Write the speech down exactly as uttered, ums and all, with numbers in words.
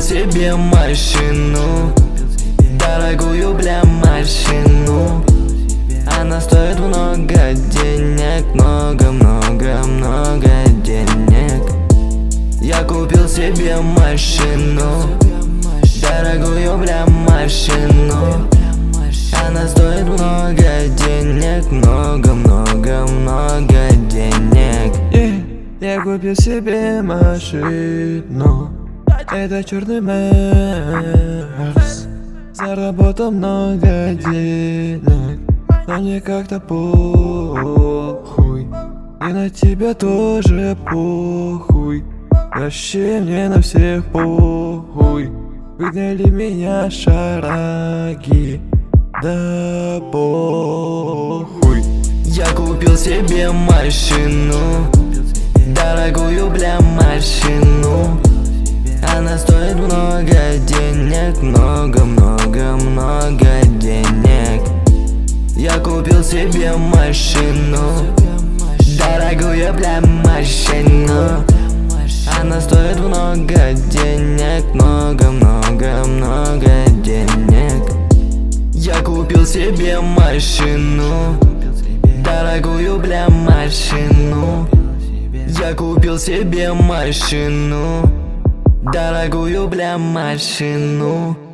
себе машину, дорогую, бля, машину. Она стоит много денег, много-много-много денег. Я купил себе машину, дорогую, бля, машину. Она стоит много денег, много-много-много денег. Yeah. Я купил себе машину, это черный Мерс. Заработал много денег, но мне как-то похуй. И на тебя тоже похуй, вообще мне на всех похуй. Выгнали меня шараги, да похуй. Я купил себе машину, дорогую, бля, машину. Она стоит много денег, много-много-много денег. Я купил себе машину, дорогую, бля, машину. Она стоит много денег, много-много-много денег. Я купил себе машину, дорогую, бля, машину. Я купил себе машину, дорогую, бля, машину.